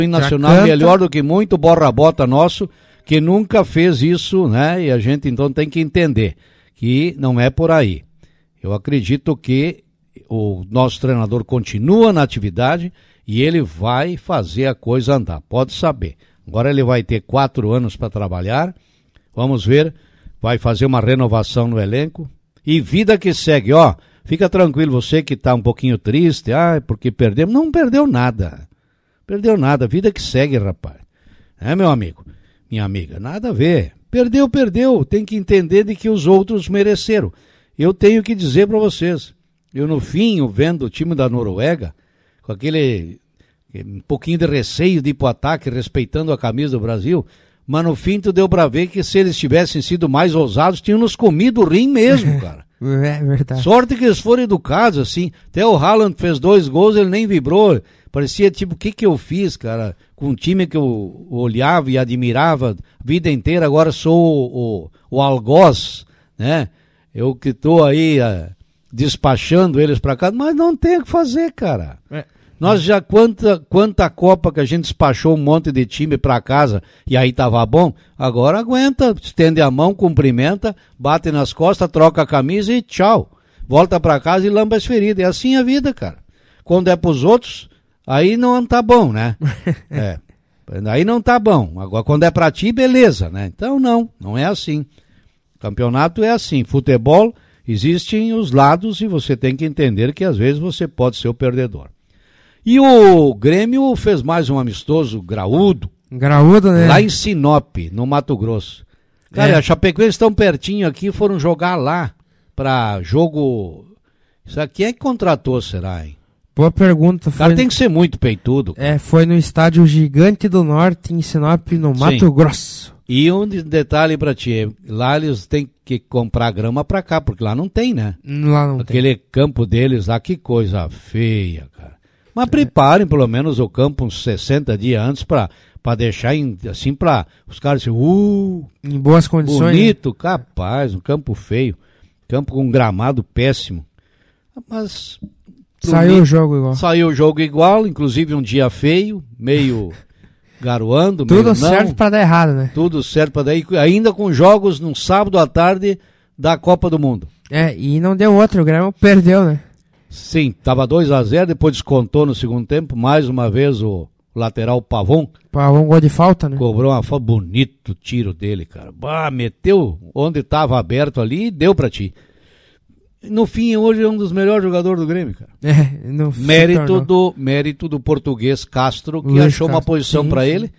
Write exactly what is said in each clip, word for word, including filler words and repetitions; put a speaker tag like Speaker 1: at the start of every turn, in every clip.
Speaker 1: Nacional melhor do que muito borra-bota nosso, que nunca fez isso, né? E a gente então tem que entender que não é por aí. Eu acredito que o nosso treinador continua na atividade e ele vai fazer a coisa andar, pode saber. Agora ele vai ter quatro anos para trabalhar, vamos ver, vai fazer uma renovação no elenco e vida que segue, ó, fica tranquilo, você que está um pouquinho triste, ah, porque perdemos, não perdeu nada. Perdeu nada, vida que segue, rapaz. É, meu amigo, minha amiga, nada a ver. Perdeu, perdeu. Tem que entender de que os outros mereceram. Eu tenho que dizer para vocês, eu no fim, vendo o time da Noruega, com aquele um pouquinho de receio de ir pro ataque, respeitando a camisa do Brasil, mas no fim tu deu para ver que se eles tivessem sido mais ousados, tinham nos comido o rim mesmo, cara.
Speaker 2: É verdade.
Speaker 1: Sorte que eles foram educados, assim. Até o Haaland fez dois gols, ele nem vibrou. Parecia tipo, o que que eu fiz, cara? Com um time que eu olhava e admirava a vida inteira, agora sou o, o, o algoz, né? Eu que tô aí uh, despachando eles pra cá, mas não tem o que fazer, cara. É. Nós já, quanta, quanta Copa que a gente despachou um monte de time pra casa e aí tava bom, agora aguenta, estende a mão, cumprimenta, bate nas costas, troca a camisa e tchau. Volta pra casa e lamba as feridas. É assim a vida, cara. Quando é pros outros, aí não tá bom, né? É. Aí não tá bom. Agora quando é pra ti, beleza, né? Então não, não é assim. Campeonato é assim. Futebol, existem os lados e você tem que entender que às vezes você pode ser o perdedor. E o Grêmio fez mais um amistoso graúdo.
Speaker 2: Graúdo, né?
Speaker 1: Lá em Sinop, no Mato Grosso. Cara, é. A Chapecoense estão pertinho aqui, foram jogar lá pra jogo... Isso aqui é que contratou, será, hein?
Speaker 2: Boa pergunta.
Speaker 1: O cara tem que ser muito peitudo. Cara.
Speaker 2: É, foi no estádio Gigante do Norte, em Sinop, no Mato Sim. Grosso.
Speaker 1: E um detalhe pra ti, lá eles têm que comprar grama pra cá, porque lá não tem, né?
Speaker 2: Lá não
Speaker 1: Aquele
Speaker 2: tem.
Speaker 1: campo deles lá, que coisa feia, cara. Mas preparem pelo menos o campo uns sessenta dias antes pra, pra deixar em, assim pra os caras assim, uh,
Speaker 2: em boas condições.
Speaker 1: Bonito,
Speaker 2: né?
Speaker 1: capaz, um campo feio, campo com gramado péssimo. Mas
Speaker 2: saiu mim, o jogo igual.
Speaker 1: Saiu o jogo igual, inclusive um dia feio, meio garoando.
Speaker 2: Tudo
Speaker 1: meio
Speaker 2: certo
Speaker 1: não,
Speaker 2: pra dar errado, né?
Speaker 1: Tudo certo pra dar, ainda com jogos num sábado à tarde da Copa do Mundo.
Speaker 2: É, e não deu outro, o Grêmio perdeu, né?
Speaker 1: Sim, tava dois a zero, depois descontou no segundo tempo, mais uma vez o lateral Pavon.
Speaker 2: Pavon, gol de falta, né?
Speaker 1: Cobrou uma falta, bonito tiro dele, cara. Bah, meteu onde tava aberto ali e deu pra ti. No fim, hoje é um dos melhores jogadores do Grêmio, cara.
Speaker 2: É, no
Speaker 1: mérito do Mérito do português Castro, que
Speaker 2: Luiz
Speaker 1: achou
Speaker 2: Castro.
Speaker 1: uma posição pra ele.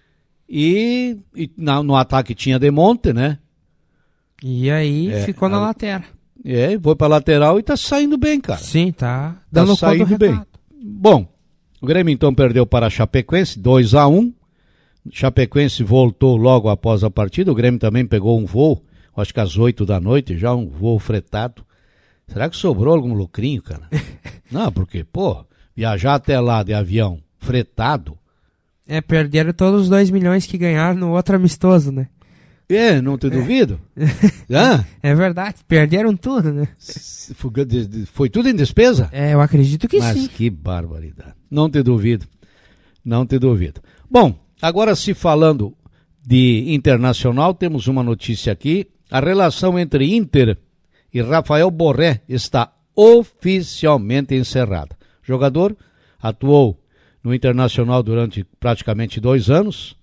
Speaker 1: E, e na, no ataque tinha Demonte, né?
Speaker 2: E aí é, ficou na a... lateral.
Speaker 1: É, foi pra lateral e tá saindo bem, cara.
Speaker 2: Sim, tá dando
Speaker 1: tá saindo bem. Bom, o Grêmio então perdeu para a Chapecoense, dois a um. Chapecoense voltou logo após a partida. O Grêmio também pegou um voo, acho que às oito da noite, já um voo fretado. Será que sobrou algum lucrinho, cara? Não, porque, pô, viajar até lá de avião fretado.
Speaker 2: É, perderam todos os dois milhões que ganharam no outro amistoso, né?
Speaker 1: É, não te duvido.
Speaker 2: É, é verdade, perderam tudo, né?
Speaker 1: Foi, foi tudo em despesa?
Speaker 2: É, eu acredito que
Speaker 1: Mas
Speaker 2: sim.
Speaker 1: Mas que barbaridade. Não te duvido. Não te duvido. Bom, agora se falando de internacional, temos uma notícia aqui. A relação entre Inter e Rafael Borré está oficialmente encerrada. O jogador atuou no Internacional durante praticamente dois anos.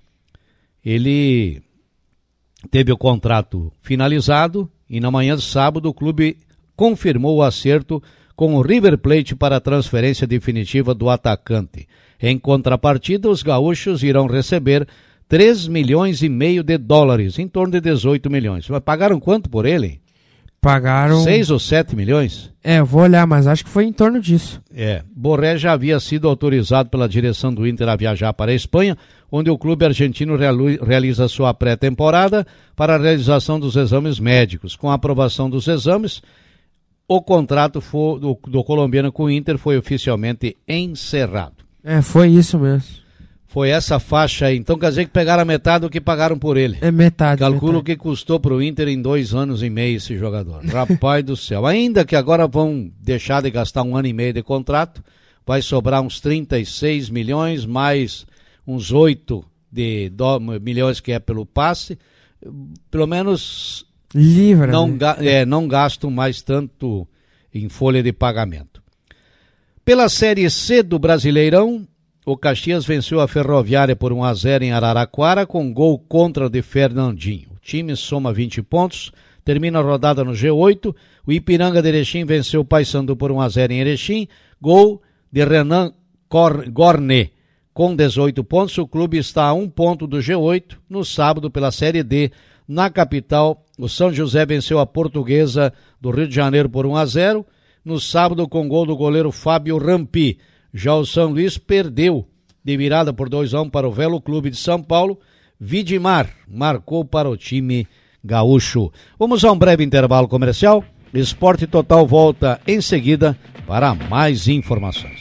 Speaker 1: Ele teve o contrato finalizado e na manhã de sábado o clube confirmou o acerto com o River Plate para a transferência definitiva do atacante. Em contrapartida, os gaúchos irão receber três milhões e meio de dólares, em torno de dezoito milhões. Mas pagaram quanto por ele?
Speaker 2: Pagaram...
Speaker 1: seis ou sete milhões?
Speaker 2: É, eu vou olhar, mas acho que foi em torno disso.
Speaker 1: É, Borré já havia sido autorizado pela direção do Inter a viajar para a Espanha, onde o clube argentino realiza sua pré-temporada para a realização dos exames médicos. Com a aprovação dos exames, o contrato for, do, do colombiano com o Inter foi oficialmente encerrado.
Speaker 2: É, foi isso mesmo.
Speaker 1: Foi essa faixa aí. Então quer dizer que pegaram a metade do que pagaram por ele.
Speaker 2: É metade.
Speaker 1: Calculo o
Speaker 2: metade.
Speaker 1: que custou para o Inter em dois anos e meio esse jogador. Rapaz do céu. Ainda que agora vão deixar de gastar um ano e meio de contrato, vai sobrar uns trinta e seis milhões, mais uns oito de do, milhões que é pelo passe, pelo menos
Speaker 2: livre,
Speaker 1: não,
Speaker 2: né?
Speaker 1: ga, é, não gastam mais tanto em folha de pagamento. Pela Série C do Brasileirão, o Caxias venceu a Ferroviária por um a zero em Araraquara com gol contra de Fernandinho. O time soma vinte pontos, termina a rodada no G oito. O Ipiranga de Erechim venceu o Paysandu por um a zero em Erechim. Gol de Renan Gorné com dezoito pontos. O clube está a um ponto do G oito. No sábado, pela Série D, na capital, o São José venceu a Portuguesa do Rio de Janeiro por um a zero. No sábado, com gol do goleiro Fábio Rampi. Já o São Luís perdeu de virada por dois a um para o Velo Clube de São Paulo. Vidimar marcou para o time gaúcho. Vamos a um breve intervalo comercial. Esporte Total volta em seguida para mais informações.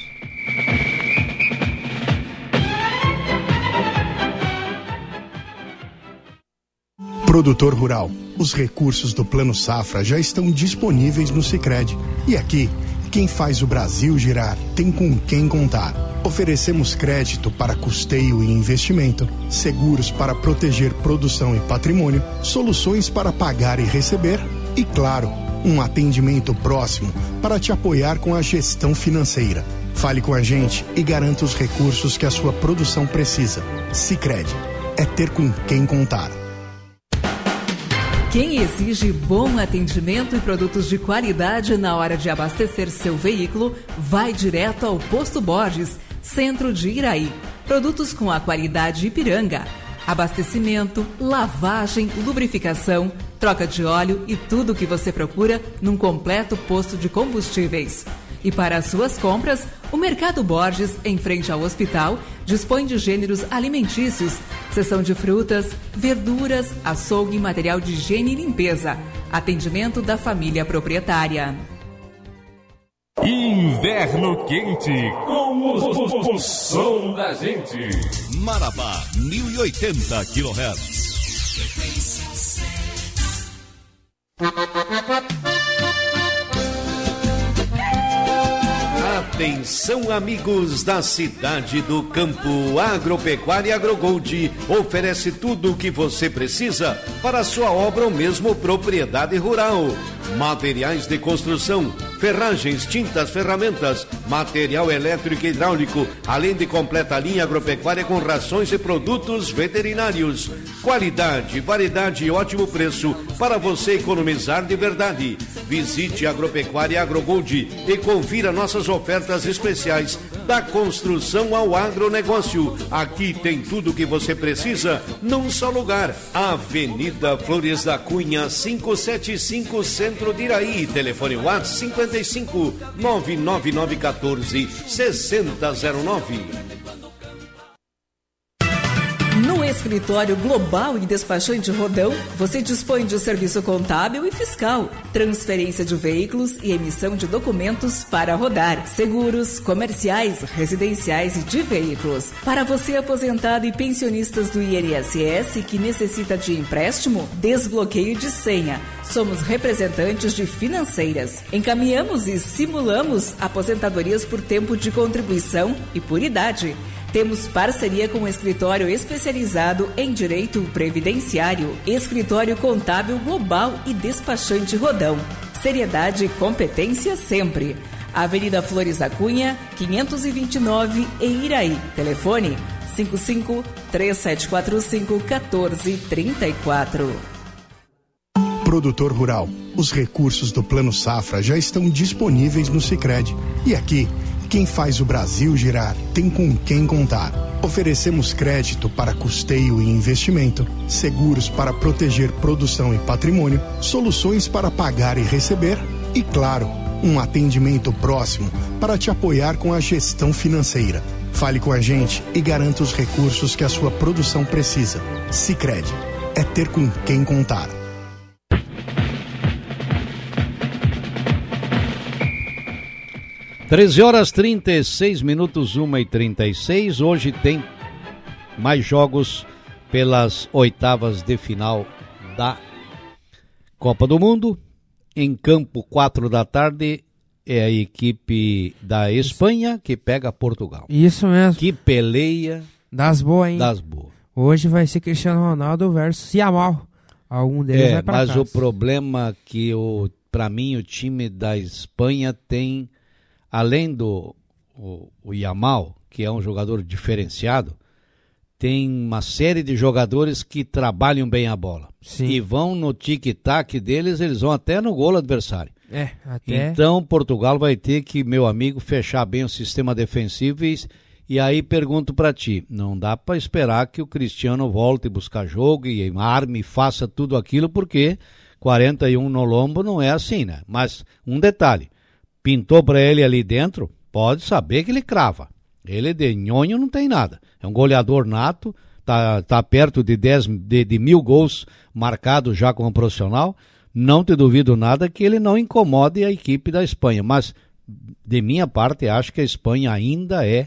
Speaker 3: Produtor rural, os recursos do Plano Safra já estão disponíveis no Sicredi. E aqui, quem faz o Brasil girar tem com quem contar. Oferecemos crédito para custeio e investimento, seguros para proteger produção e patrimônio, soluções para pagar e receber e, claro, um atendimento próximo para te apoiar com a gestão financeira. Fale com a gente e garanta os recursos que a sua produção precisa. Sicredi, é ter com quem contar.
Speaker 4: Quem exige bom atendimento e produtos de qualidade na hora de abastecer seu veículo, vai direto ao Posto Borges, centro de Iraí. Produtos com a qualidade Ipiranga. Abastecimento, lavagem, lubrificação, troca de óleo e tudo o que você procura num completo posto de combustíveis. E para as suas compras, o Mercado Borges, em frente ao hospital, dispõe de gêneros alimentícios, seção de frutas, verduras, açougue e material de higiene e limpeza. Atendimento da família proprietária.
Speaker 5: Inverno quente, com o, o, o som da gente.
Speaker 6: Marabá, mil e oitenta quilohertz.
Speaker 7: Atenção, amigos da cidade do campo. Agropecuária Agrogold oferece tudo o que você precisa para a sua obra ou mesmo propriedade rural. Materiais de construção, ferragens, tintas, ferramentas, material elétrico e hidráulico, além de completa linha agropecuária com rações e produtos veterinários. Qualidade, variedade e ótimo preço para você economizar de verdade. Visite a Agropecuária Agrogold e confira nossas ofertas especiais da construção ao agronegócio. Aqui tem tudo o que você precisa num só lugar. Avenida Flores da Cunha, quinhentos e setenta e cinco, Centro de Iraí. Telefone WhatsApp cinquenta e cinco, nove nove nove um quatro, seis zero zero nove.
Speaker 4: No Escritório Global e Despachante Rodão, você dispõe de serviço contábil e fiscal, transferência de veículos e emissão de documentos para rodar, seguros, comerciais, residenciais e de veículos. Para você aposentado e pensionistas do I N S S que necessita de empréstimo, desbloqueio de senha. Somos representantes de financeiras. Encaminhamos e simulamos aposentadorias por tempo de contribuição e por idade. Temos parceria com o escritório especializado em direito previdenciário, Escritório Contábil Global e Despachante Rodão. Seriedade e competência sempre. Avenida Flores da Cunha, quinhentos e vinte e nove, em Iraí. Telefone cinco cinco, três sete quatro cinco, um quatro três quatro.
Speaker 3: Produtor rural, os recursos do Plano Safra já estão disponíveis no Sicredi. E aqui, quem faz o Brasil girar tem com quem contar. Oferecemos crédito para custeio e investimento, seguros para proteger produção e patrimônio, soluções para pagar e receber e, claro, um atendimento próximo para te apoiar com a gestão financeira. Fale com a gente e garanta os recursos que a sua produção precisa. Sicredi, é ter com quem contar.
Speaker 1: treze horas trinta e seis minutos, uma e trinta e seis. Hoje tem mais jogos pelas oitavas de final da Copa do Mundo. Em campo, quatro da tarde, é a equipe da Espanha que pega Portugal.
Speaker 2: Isso mesmo.
Speaker 1: Que peleia.
Speaker 2: Das boas, hein?
Speaker 1: Das boas.
Speaker 2: Hoje vai ser Cristiano Ronaldo versus Yamal. Algum deles
Speaker 1: é,
Speaker 2: vai pra
Speaker 1: mas
Speaker 2: casa.
Speaker 1: o problema que, o, pra mim, o time da Espanha tem, além do o, o Yamal, que é um jogador diferenciado, tem uma série de jogadores que trabalham bem a bola.
Speaker 2: Sim.
Speaker 1: E vão no tic-tac deles, eles vão até no gol adversário.
Speaker 2: É, até...
Speaker 1: Então, Portugal vai ter que, meu amigo, fechar bem o sistema defensivo e, e aí pergunto pra ti, não dá pra esperar que o Cristiano volte a buscar jogo e arme e faça tudo aquilo, porque quarenta e um no lombo não é assim, né? Mas, um detalhe, pintou pra ele ali dentro, pode saber que ele crava. Ele de nhonho não tem nada. É um goleador nato, tá, tá perto de, dez, de, de mil gols marcados já como profissional. Não te duvido nada que ele não incomode a equipe da Espanha. Mas, de minha parte, acho que a Espanha ainda é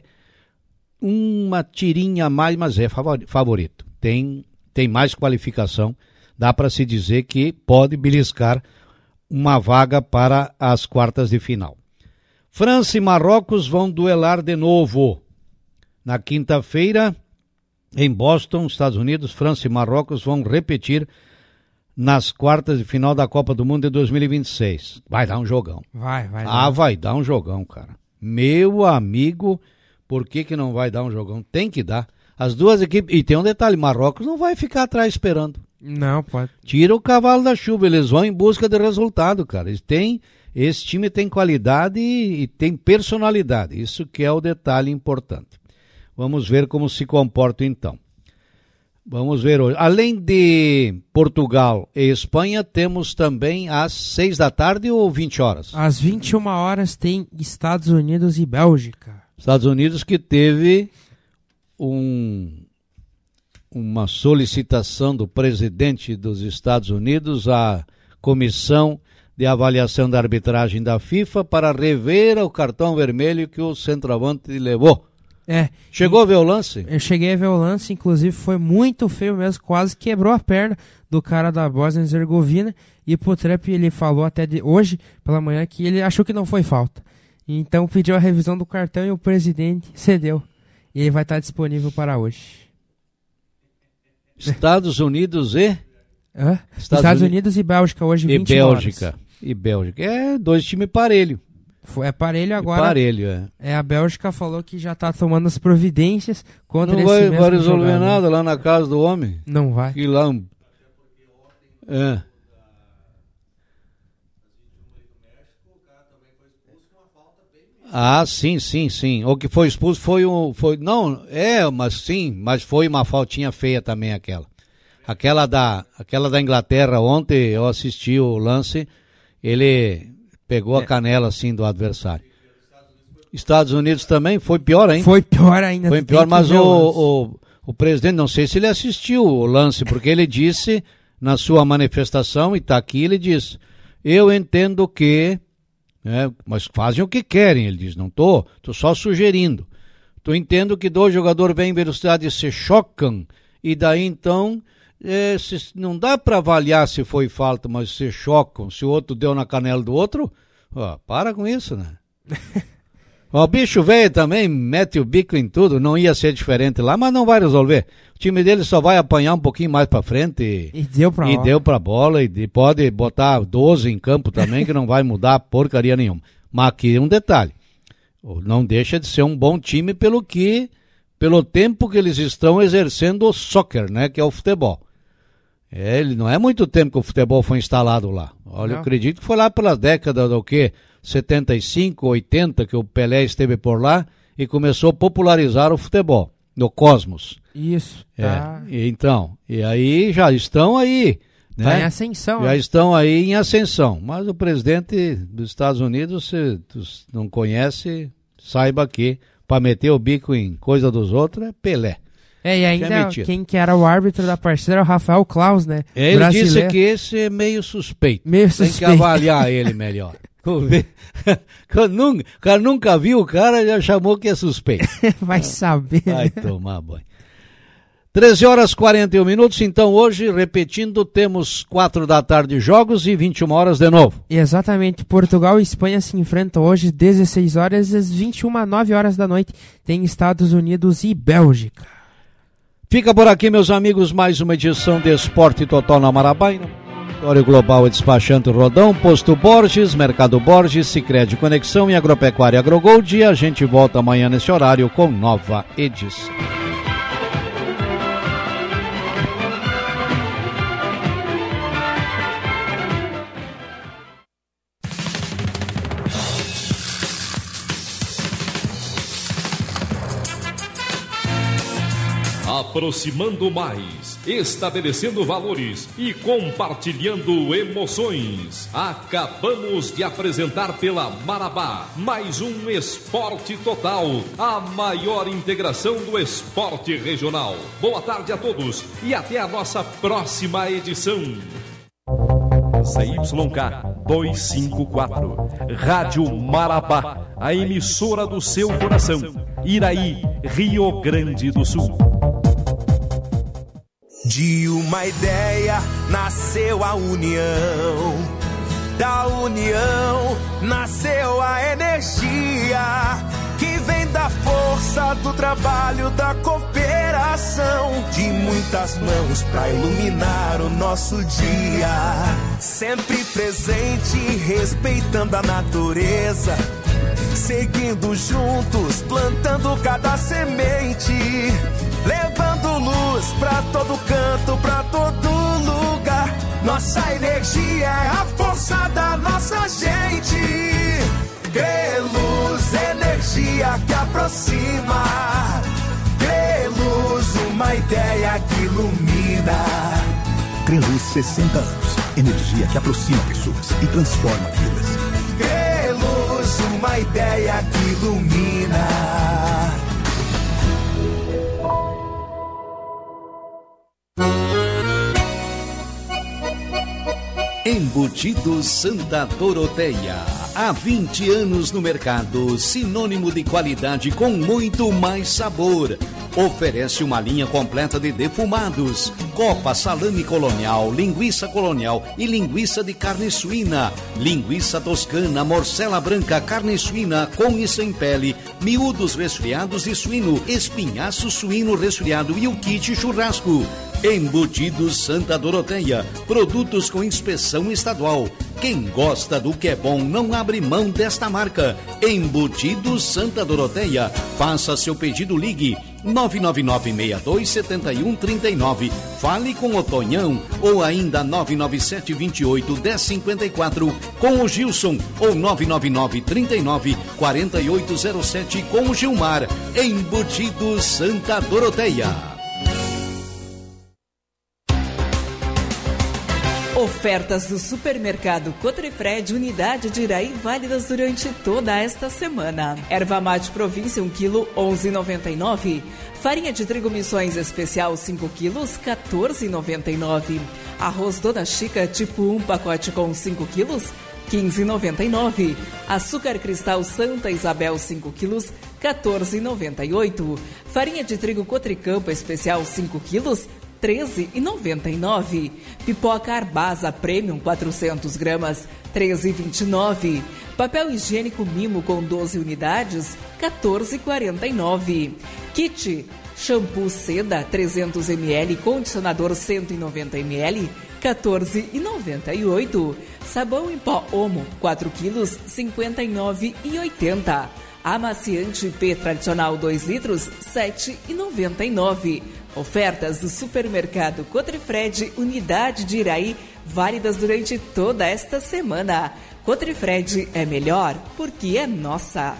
Speaker 1: uma tirinha a mais, mas é favorito. Tem, tem mais qualificação. Dá para se dizer que pode beliscar uma vaga para as quartas de final. França e Marrocos vão duelar de novo. Na quinta-feira, em Boston, Estados Unidos, França e Marrocos vão repetir nas quartas de final da Copa do Mundo de dois mil e vinte e seis. Vai dar um jogão.
Speaker 2: Vai, vai.
Speaker 1: Ah, vai dar um jogão, cara. Meu amigo, por que que não vai dar um jogão? Tem que dar. As duas equipes... E tem um detalhe, Marrocos não vai ficar atrás esperando.
Speaker 2: Não, pode.
Speaker 1: Tira o cavalo da chuva, eles vão em busca de resultado, cara. Eles têm... Esse time tem qualidade e, e tem personalidade. Isso que é o detalhe importante. Vamos ver como se comporta então. Vamos ver hoje. Além de Portugal e Espanha, temos também às seis da tarde ou vinte horas?
Speaker 2: Às vinte e uma horas tem Estados Unidos e Bélgica.
Speaker 1: Estados Unidos que teve um, uma solicitação do presidente dos Estados Unidos à comissão de avaliação da arbitragem da FIFA para rever o cartão vermelho que o centroavante levou.
Speaker 2: É.
Speaker 1: Chegou a ver o lance?
Speaker 2: Eu cheguei a ver o lance, inclusive foi muito feio mesmo, quase quebrou a perna do cara da Bósnia e Herzegovina, e pro Trump ele falou até de hoje pela manhã que ele achou que não foi falta. Então pediu a revisão do cartão e o presidente cedeu. E ele vai estar disponível para hoje.
Speaker 1: Estados Unidos e...
Speaker 2: Hã? Estados, Estados Unidos, Unidos e Bélgica hoje,
Speaker 1: e
Speaker 2: vinte
Speaker 1: Bélgica.
Speaker 2: horas.
Speaker 1: E Bélgica. É dois times parelho.
Speaker 2: É parelho agora.
Speaker 1: E parelho, é.
Speaker 2: É, a Bélgica falou que já está tomando as providências contra
Speaker 1: não
Speaker 2: esse
Speaker 1: vai,
Speaker 2: mesmo
Speaker 1: vai resolver
Speaker 2: jogador.
Speaker 1: nada lá na casa do homem.
Speaker 2: Não vai.
Speaker 1: E lá... É. Ah, sim, sim, sim. O que foi expulso foi um... Foi, não, é, mas sim, mas foi uma faltinha feia também aquela. Aquela da, aquela da Inglaterra, ontem eu assisti o lance, ele pegou a canela assim do adversário. Estados Unidos também, foi pior ainda.
Speaker 2: Foi pior ainda.
Speaker 1: Foi pior, mas o, o, o presidente, não sei se ele assistiu o lance, porque ele disse na sua manifestação, e está aqui, ele diz, eu entendo que, né, mas fazem o que querem, ele diz, não tô, tô só sugerindo. Tu entendo que dois jogadores vêm em velocidade e se chocam, e daí então... É, se, não dá para avaliar se foi falta, mas se chocam, se o outro deu na canela do outro, ó, para com isso, né? O bicho velho também mete o bico em tudo, não ia ser diferente lá, mas não vai resolver. O time dele só vai apanhar um pouquinho mais para frente e,
Speaker 2: e deu pra
Speaker 1: e
Speaker 2: bola.
Speaker 1: deu pra bola e, e pode botar doze em campo também, que não vai mudar porcaria nenhuma. Mas aqui um detalhe, não deixa de ser um bom time pelo que, pelo tempo que eles estão exercendo o soccer, né, que é o futebol. É, ele não é muito tempo que o futebol foi instalado lá. Olha, não. Eu acredito que foi lá pela década do quê? setenta e cinco, oitenta, que o Pelé esteve por lá e começou a popularizar o futebol, no Cosmos.
Speaker 2: Isso, tá.
Speaker 1: É, e então, e aí já estão aí, né?
Speaker 2: Tá em ascensão.
Speaker 1: Já
Speaker 2: né?
Speaker 1: estão aí em ascensão. Mas o presidente dos Estados Unidos, se tu não conhece, saiba que para meter o bico em coisa dos outros é Pelé.
Speaker 2: É, e ainda é quem que era o árbitro da parceira é o Rafael Klaus, né?
Speaker 1: Ele
Speaker 2: brasileiro.
Speaker 1: disse que esse é meio suspeito.
Speaker 2: Meio
Speaker 1: Tem
Speaker 2: suspeito.
Speaker 1: que avaliar ele melhor. O nunca, cara nunca viu o cara, já chamou que é suspeito.
Speaker 2: Vai saber.
Speaker 1: Vai tomar banho. treze horas e quarenta e um minutos, então hoje, repetindo, temos quatro da tarde jogos e vinte e uma horas de novo.
Speaker 2: Exatamente, Portugal e Espanha se enfrentam hoje, dezesseis horas, às vinte e uma, nove horas da noite, tem Estados Unidos e Bélgica.
Speaker 1: Fica por aqui, meus amigos, mais uma edição de Esporte Total na Marabaina. Vitória Global é Despachante Rodão, Posto Borges, Mercado Borges, Sicredi Conexão e Agropecuária Agrogold. E a gente volta amanhã nesse horário com nova edição.
Speaker 5: Aproximando mais, estabelecendo valores e compartilhando emoções. Acabamos de apresentar pela Marabá mais um Esporte Total, a maior integração do esporte regional. Boa tarde a todos e até a nossa próxima edição.
Speaker 8: C Y K duzentos e cinquenta e quatro, Rádio Marabá, a emissora do seu coração. Iraí, Rio Grande do Sul.
Speaker 9: De uma ideia nasceu a união, da união nasceu a energia, que vem da força do trabalho, da cooperação, de muitas mãos pra iluminar o nosso dia. Sempre presente, respeitando a natureza, seguindo juntos, plantando cada semente, levando luz pra todo canto, pra todo lugar. Nossa energia é a força da nossa gente. Creluz, energia que aproxima. Creluz, uma ideia que ilumina.
Speaker 10: Creluz, sessenta anos. Energia que aproxima pessoas e transforma vidas.
Speaker 9: Creluz, uma ideia que ilumina.
Speaker 7: Embutidos Santa Doroteia, há vinte anos no mercado, sinônimo de qualidade com muito mais sabor. Oferece uma linha completa de defumados, copa, salame colonial, linguiça colonial e linguiça de carne suína, linguiça toscana, morcela branca, carne suína com e sem pele, miúdos resfriados de suíno, espinhaço suíno resfriado e o kit churrasco. Embutidos Santa Doroteia, produtos com inspeção estadual. Quem gosta do que é bom não abre mão desta marca. Embutidos Santa Doroteia. Faça seu pedido, ligue nove nove nove, seis dois sete um, três nove. Fale com o Tonhão ou ainda nove nove sete, dois oito, um zero cinco quatro com o Gilson ou nove nove nove, três nove, quatro oito zero sete com o Gilmar. Embutidos Santa Doroteia.
Speaker 4: Ofertas do Supermercado Cotrifred, unidade de Iraí, válidas durante toda esta semana. Erva mate Província, um quilo, onze reais e noventa e nove centavos. Farinha de trigo Missões Especial, cinco quilos, quatorze reais e noventa e nove centavos. Arroz Dona Chica, tipo um, pacote com cinco quilos, quinze reais e noventa e nove centavos. Açúcar Cristal Santa Isabel, cinco quilos, quatorze reais e noventa e oito centavos. Farinha de trigo Cotricampo Especial, cinco quilos, treze reais e noventa e nove centavos. Pipoca Arbasa Premium quatrocentas gramas, treze reais e vinte e nove centavos. Papel higiênico Mimo com doze unidades, quatorze reais e quarenta e nove centavos. Kit shampoo Seda trezentos mililitros, condicionador cento e noventa mililitros, quatorze reais e noventa e oito centavos. Sabão em pó Omo, quatro quilos, cinquenta e nove reais e oitenta centavos. Amaciante P tradicional dois litros, sete reais e noventa e nove centavos. Ofertas do Supermercado Cotrifred, unidade de Iraí, válidas durante toda esta semana. Cotrifred é melhor porque é nossa.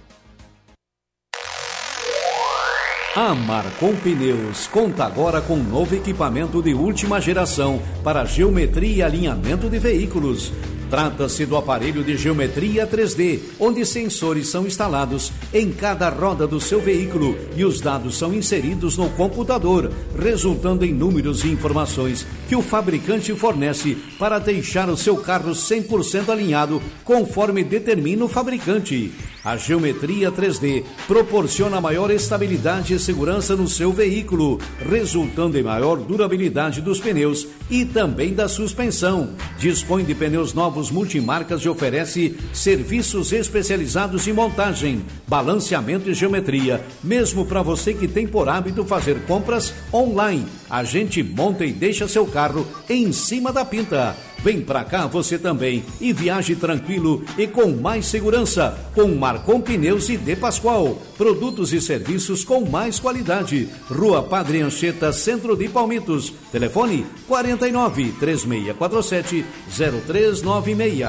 Speaker 7: A Marcon Pneus conta agora com um novo equipamento de última geração para geometria e alinhamento de veículos. Trata-se do aparelho de geometria três D, onde sensores são instalados em cada roda do seu veículo e os dados são inseridos no computador, resultando em números e informações que o fabricante fornece para deixar o seu carro cem por cento alinhado conforme determina o fabricante. A Geometria três D proporciona maior estabilidade e segurança no seu veículo, resultando em maior durabilidade dos pneus e também da suspensão. Dispõe de pneus novos multimarcas e oferece serviços especializados em montagem, balanceamento e geometria, mesmo para você que tem por hábito fazer compras online. A gente monta e deixa seu carro em cima da pinta. Vem pra cá você também e viaje tranquilo e com mais segurança com Marcon Pneus e De Pascoal. Produtos e serviços com mais qualidade. Rua Padre Anchieta, Centro de Palmitos. Telefone quarenta e nove, três seis quatro sete, zero três nove seis.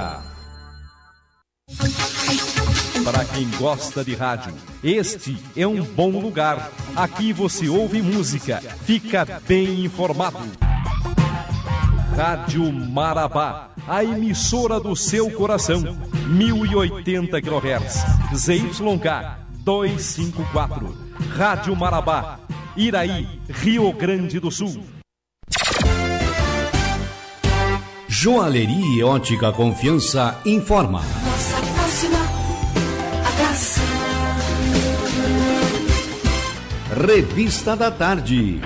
Speaker 8: Para quem gosta de rádio, este é um bom lugar. Aqui você ouve música, fica bem informado. Rádio Marabá, a emissora do seu coração, mil e oitenta quilohertz, Z Y K duzentos e cinquenta e quatro. Rádio Marabá, Iraí, Rio Grande do Sul.
Speaker 1: Joalheria e Ótica Confiança informa.
Speaker 11: Nossa próxima atração.
Speaker 1: Revista da Tarde.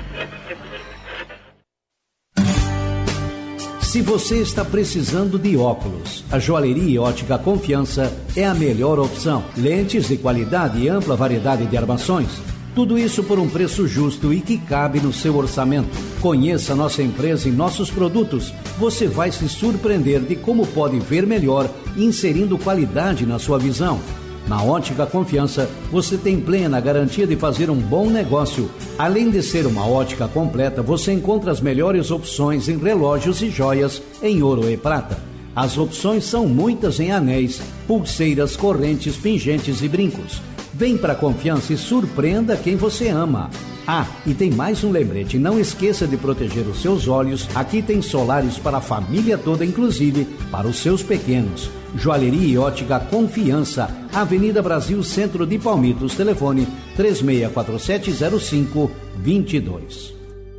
Speaker 1: Se você está precisando de óculos, a Joalheria e Ótica Confiança é a melhor opção. Lentes de qualidade e ampla variedade de armações. Tudo isso por um preço justo e que cabe no seu orçamento. Conheça nossa empresa e nossos produtos. Você vai se surpreender de como pode ver melhor, inserindo qualidade na sua visão. Na Ótica Confiança, você tem plena garantia de fazer um bom negócio. Além de ser uma ótica completa, você encontra as melhores opções em relógios e joias em ouro e prata. As opções são muitas em anéis, pulseiras, correntes, pingentes e brincos. Vem para a Confiança e surpreenda quem você ama. Ah, e tem mais um lembrete, não esqueça de proteger os seus olhos. Aqui tem solares para a família toda, inclusive para os seus pequenos. Joalheria e Ótica Confiança, Avenida Brasil, Centro de Palmitos, telefone três seis quatro sete zero cinco dois dois.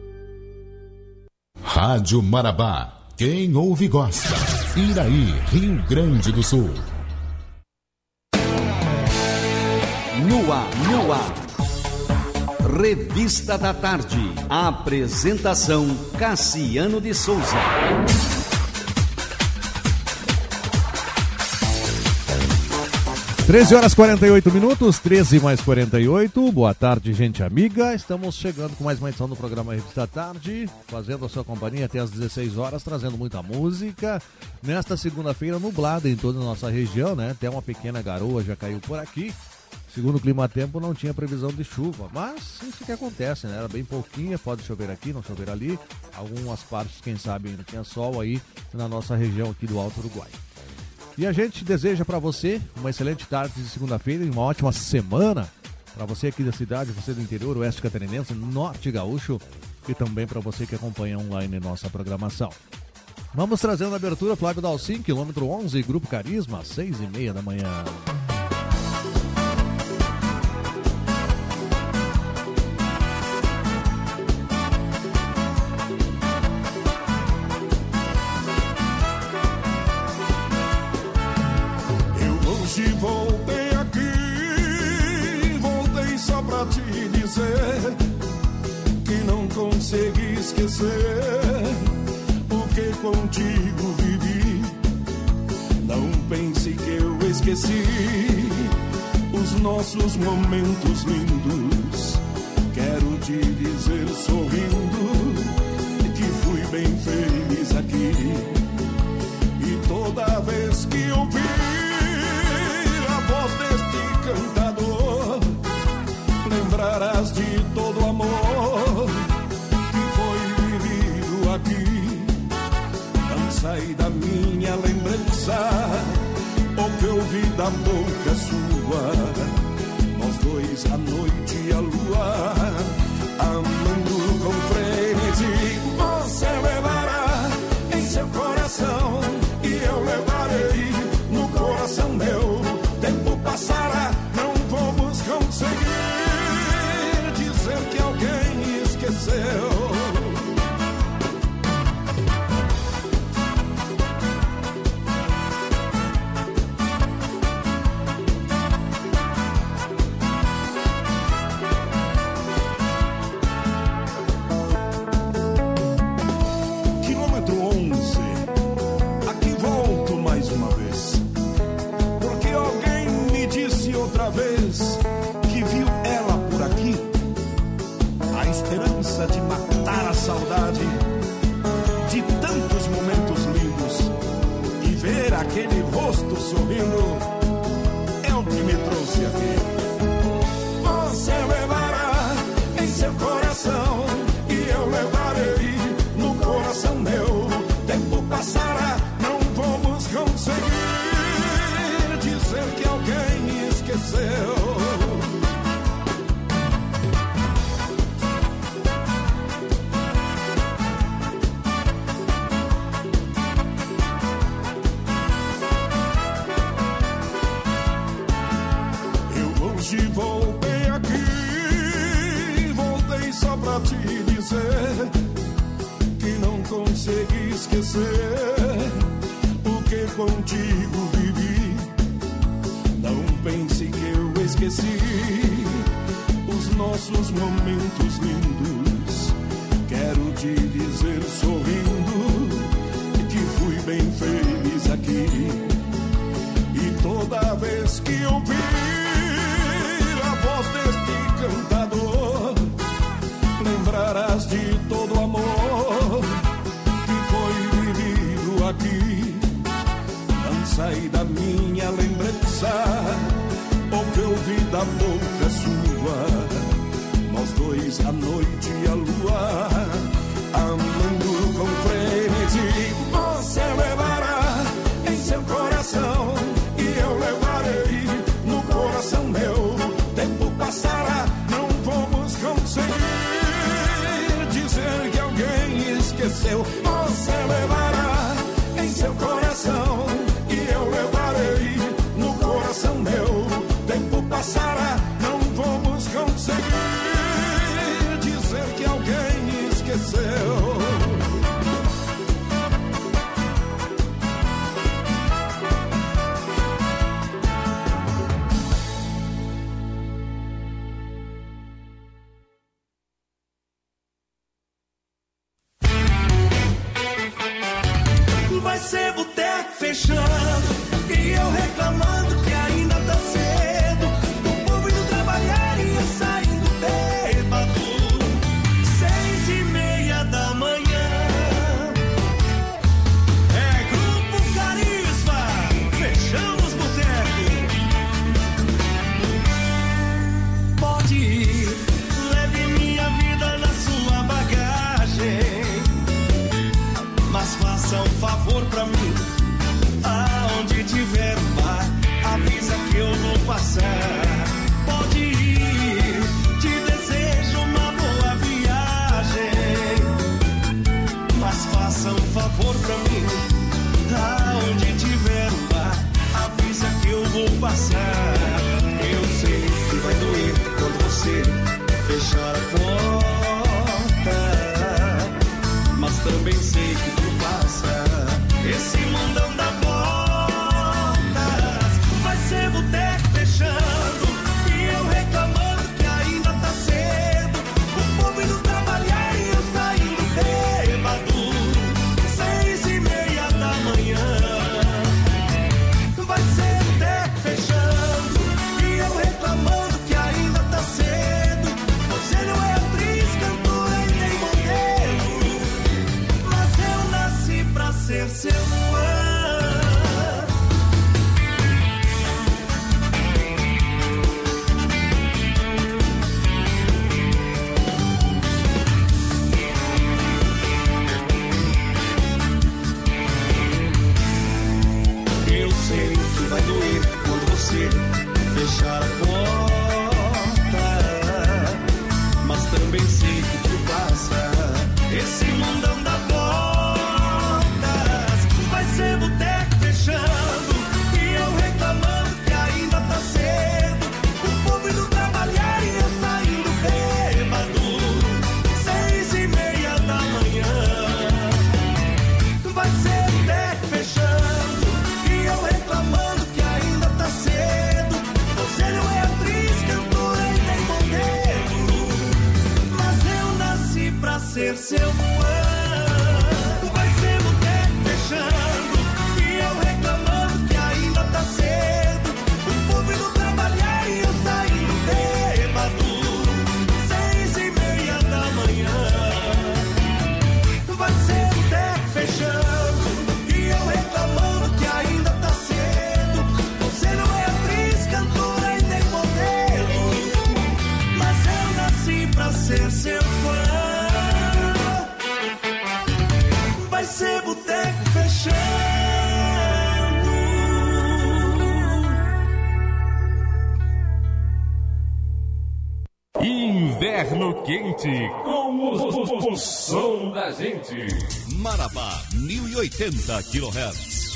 Speaker 12: Rádio Marabá, quem ouve gosta. Iraí, Rio Grande do Sul.
Speaker 1: No ar, no ar. Revista da Tarde. Apresentação Cassiano de Souza.
Speaker 13: treze horas e quarenta e oito minutos, treze mais quarenta e oito. Boa tarde, gente amiga. Estamos chegando com mais uma edição do programa Revista da Tarde, fazendo a sua companhia até às dezesseis horas, trazendo muita música. Nesta segunda-feira, nublada em toda a nossa região, né? Até uma pequena garoa já caiu por aqui. Segundo o Climatempo, não tinha previsão de chuva, mas isso que acontece, né? Era bem pouquinha, pode chover aqui, não chover ali. Algumas partes, quem sabe, ainda tinha sol aí na nossa região aqui do Alto Uruguai. E a gente deseja para você uma excelente tarde de segunda-feira e uma ótima semana. Para você aqui da cidade, você do interior, oeste catarinense, norte gaúcho e também para você que acompanha online nossa programação. Vamos trazendo a abertura, Flávio Dalcin, quilômetro onze, Grupo Carisma, às seis e meia da manhã.
Speaker 14: Voltei aqui, voltei só pra te dizer que não consegui esquecer o que contigo vivi. Não pense que eu esqueci os nossos momentos lindos. Quero te dizer sorrindo que fui bem feliz aqui. E toda vez que eu vi voz deste cantador, lembrarás de todo o amor que foi vivido aqui. Não sai da minha lembrança o que eu vi da boca sua. Nós dois, a noite e a lua, amando com frenesi. Você levará em seu coração e eu levarei no coração meu. Tempo passará, não vamos conseguir dizer que alguém esqueceu. vez que viu ela por aqui, a esperança de matar a saudade de tantos momentos lindos e ver aquele rosto sorrindo é o que me trouxe aqui. Você levará em seu coração e eu levarei no coração meu. Tempo passará, não vamos conseguir dizer que alguém esqueceu. Hoje voltei aqui, voltei só pra te dizer que não consegui esquecer o que contigo vivi. Não pense que eu esqueci os nossos momentos lindos. Quero te dizer sorrindo que fui bem feliz aqui. E toda vez que eu vi voz deste cantador, lembrarás de todo o amor que foi vivido aqui. Não sai da minha lembrança o que eu vi da boca sua. Nós dois, a noite e a lua, amando com frenesi. Você levará em seu coração e eu levarei no coração meu. Tempo passará, não vamos conseguir dizer que alguém esqueceu. Você levará em seu coração e eu levarei no coração meu. Tempo passará, não vamos conseguir dizer que alguém esqueceu. Fechando e eu reclamando que ainda tá cedo. O povo indo trabalhar e eu saindo bêbado. Seis e meia da manhã. É Grupo Carisma, fechamos boteco. Pode ir, leve minha vida na sua bagagem, mas faça um favor pra mim. Aonde tiver um bar, avisa que eu vou passar. Pode ir, te desejo uma boa viagem, mas faça um favor pra mim. Aonde tiver um bar, avisa que eu vou passar. Eu sei que vai doer quando você fechar a porta, mas também sei que tu passa. Esse mundão dá voltas, vai ser boteco fechando e eu reclamando que ainda tá cedo. O povo indo trabalhar e eu saindo bêbado. Seis e meia da manhã. Vai ser boteco fechando e eu reclamando que ainda tá cedo. Você não é atriz, cantora e nem modelo, mas eu nasci pra ser seu fã. Eu sei que vai doer quando você fechar a porta, mas também sei que tu passa. Esse mundão dá voltas, vai ser boteco fechando e eu reclamando que ainda tá cedo. O povo indo trabalhar e eu saindo bêbado. Seis e meia da manhã. Vai ser boteco fechando e eu reclamando que ainda tá cedo. Você não é atriz, cantora e nem modelo, mas eu nasci pra ser seu fã. Vai ser boteco fechando e eu reclamando que ainda tá cedo. O povo indo trabalhar e eu saio
Speaker 5: Inverno quente com o, o, o som da gente.
Speaker 6: Marabá mil e oitenta quilohertz.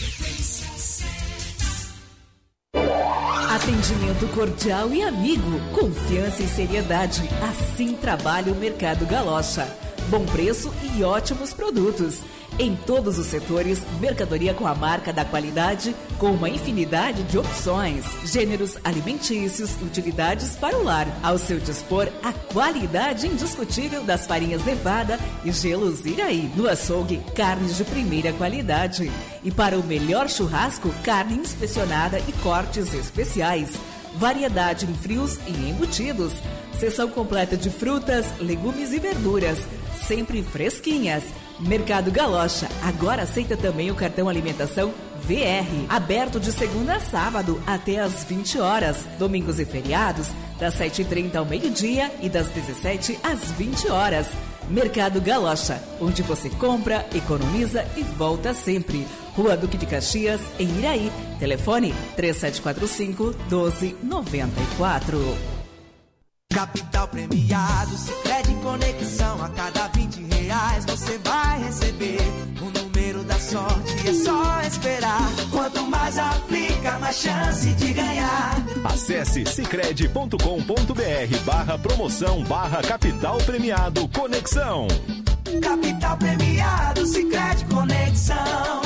Speaker 4: Atendimento cordial e amigo, confiança e seriedade. Assim trabalha o Mercado Galocha. Bom preço e ótimos produtos. Em todos os setores, mercadoria com a marca da qualidade, com uma infinidade de opções, gêneros alimentícios, utilidades para o lar. Ao seu dispor, a qualidade indiscutível das farinhas Nevada e gelos Iraí. No açougue, carnes de primeira qualidade. E para o melhor churrasco, carne inspecionada e cortes especiais. Variedade em frios e embutidos. Seção completa de frutas, legumes e verduras, sempre fresquinhas. Mercado Galocha agora aceita também o cartão alimentação V R, aberto de segunda a sábado até às vinte horas, domingos e feriados das sete e trinta ao meio-dia e das dezessete às vinte horas. Mercado Galocha, onde você compra, economiza e volta sempre. Rua Duque de Caxias, em Iraí. Telefone três sete quatro cinco, um dois nove quatro.
Speaker 9: Capital premiado, Sicredi Conexão. A cada vinte reais você vai receber o número da sorte, é só esperar. Quanto mais aplica, mais chance de ganhar.
Speaker 15: Acesse sicredi ponto com ponto br barra promoção barra capital premiado Conexão.
Speaker 9: Capital premiado, Sicredi Conexão.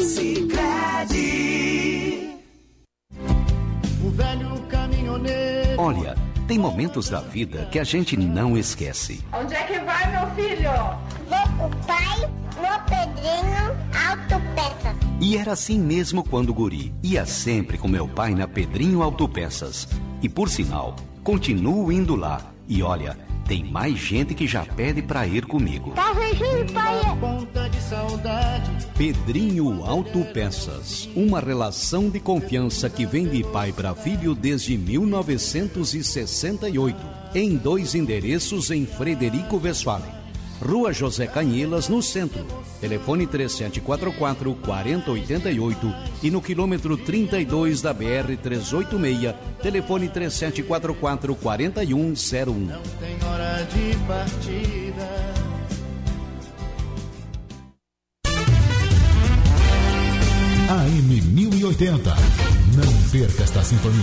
Speaker 9: Sicredi.
Speaker 16: O velho caminhoneiro.
Speaker 17: Olha, tem momentos da vida que a gente não esquece.
Speaker 18: Onde é que vai, meu filho?
Speaker 19: Ver o pai no Pedrinho Autopeças.
Speaker 17: E era assim mesmo quando guri. Ia sempre com meu pai na Pedrinho Autopeças. E por sinal, continuo indo lá. E olha, tem mais gente que já pede pra ir comigo.
Speaker 19: Tá beijinho, pai.
Speaker 16: Ponta de saudade.
Speaker 1: Pedrinho Autopeças, uma relação de confiança que vem de pai para filho desde mil novecentos e sessenta e oito, em dois endereços em Frederico Westphalen, Rua José Canhelas, no centro. Telefone três sete quatro quatro, quatro zero oito oito e no quilômetro trinta e dois da B R trezentos e oitenta e seis, telefone três sete quatro quatro, quatro um zero um.
Speaker 16: Não tem hora de partida.
Speaker 12: A M mil e oitenta. Não perca esta sintonia.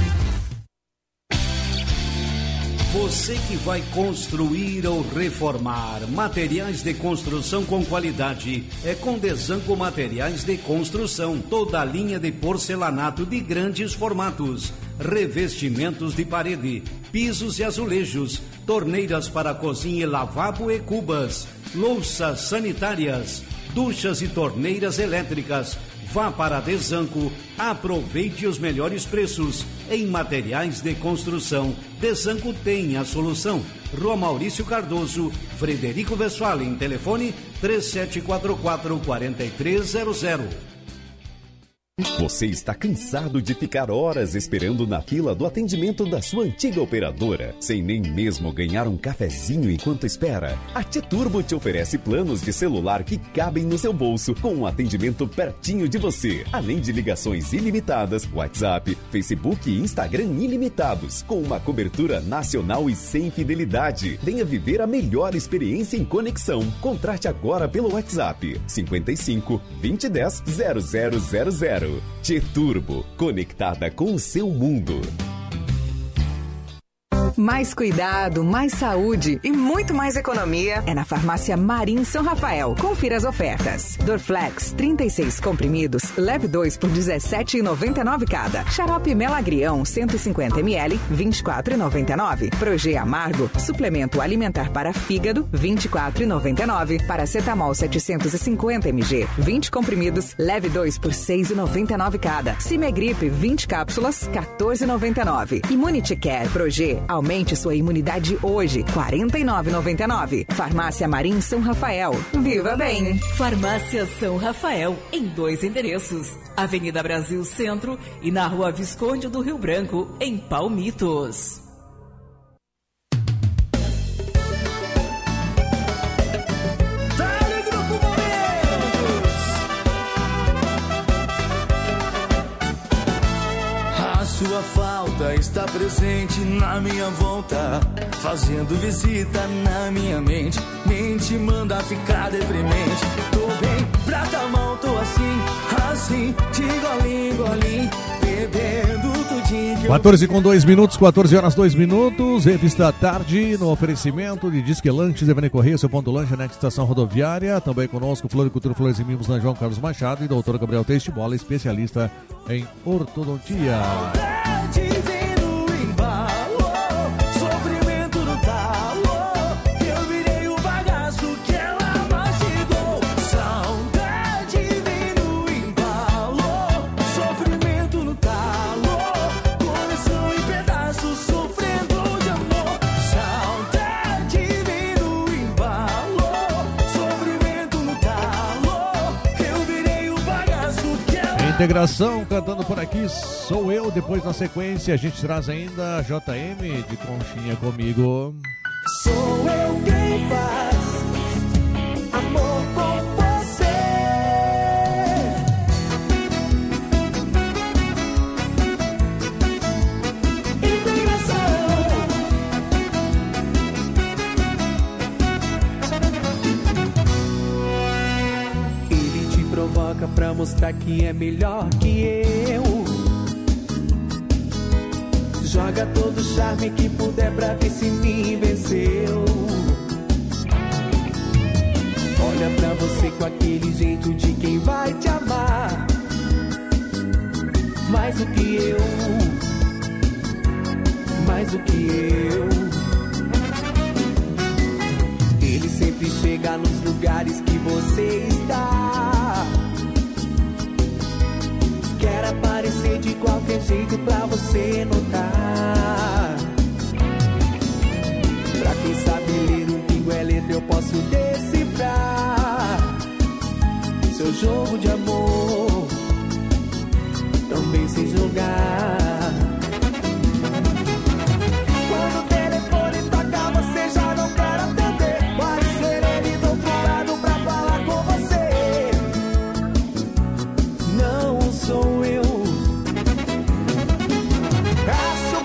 Speaker 1: Você que vai construir ou reformar, materiais de construção com qualidade é com Desanco Materiais de Construção. Toda a linha de porcelanato de grandes formatos, revestimentos de parede, pisos e azulejos, torneiras para cozinha e lavabo e cubas, louças sanitárias, duchas e torneiras elétricas. Vá para Desanco, aproveite os melhores preços em materiais de construção. Desanco tem a solução. Rua Maurício Cardoso, Frederico Westphalen, telefone três sete quatro quatro, quatro três zero zero.
Speaker 20: Você está cansado de ficar horas esperando na fila do atendimento da sua antiga operadora, sem nem mesmo ganhar um cafezinho enquanto espera? A T-Turbo te oferece planos de celular que cabem no seu bolso, com um atendimento pertinho de você, além de ligações ilimitadas, WhatsApp, Facebook e Instagram ilimitados, com uma cobertura nacional e sem fidelidade. Venha viver a melhor experiência em conexão. Contrate agora pelo WhatsApp cinquenta e cinco, vinte e dez, zero zero zero zero. T-Turbo, conectada com o seu mundo.
Speaker 21: Mais cuidado, mais saúde e muito mais economia é na Farmácia Marim São Rafael. Confira as ofertas. Dorflex, trinta e seis comprimidos, leve dois por dezessete reais e noventa e nove centavos cada. Xarope Melagrião, cento e cinquenta mililitros, vinte e quatro reais e noventa e nove centavos. Progê Amargo, suplemento alimentar para fígado, vinte e quatro reais e noventa e nove centavos. Paracetamol setecentos e cinquenta mililitros, vinte comprimidos, leve dois por seis reais e noventa e nove centavos cada. Cimegripe, vinte cápsulas, quatorze reais e noventa e nove centavos. Immunity Care Progê, aumente sua imunidade hoje, quarenta e nove reais e noventa e nove centavos. Farmácia Marim São Rafael. Viva bem!
Speaker 4: Farmácia São Rafael, em dois endereços. Avenida Brasil Centro e na Rua Visconde do Rio Branco, em Palmitos.
Speaker 9: Sua falta está
Speaker 14: presente na minha volta, fazendo visita na minha mente. Mente manda ficar deprimente. Tô bem, prata mal, tô assim, assim, de golinho, golinho, bebendo tudinho que
Speaker 13: quatorze com dois minutos, quatorze horas dois minutos. Revista Tarde no oferecimento de Disque Lanches, Evane Correia, seu ponto lanche na estação rodoviária. Também conosco Floricultura Flores e Mimos na João Carlos Machado e doutor Gabriel Teixe Bola, especialista em ortodontia. Integração cantando por aqui, Sou Eu. Depois na sequência a gente traz ainda J M de Conchinha Comigo.
Speaker 9: Sou eu quem faz amor com você. Integração. Ele te provoca pra mostrar que é melhor que eu. Joga todo o charme que puder pra ver se me venceu. Olha pra você com aquele jeito de quem vai te amar mais do que eu, mais do que eu. Ele sempre chega nos lugares que você está. Quer aparecer de qualquer jeito pra você notar. Pra quem sabe ler um pingo é letra, eu posso decifrar seu jogo de amor, também sem jogar. Quando o telefone toca, você já não quer atender. Pode ser ele do outro lado pra falar com você. Não sou eu. A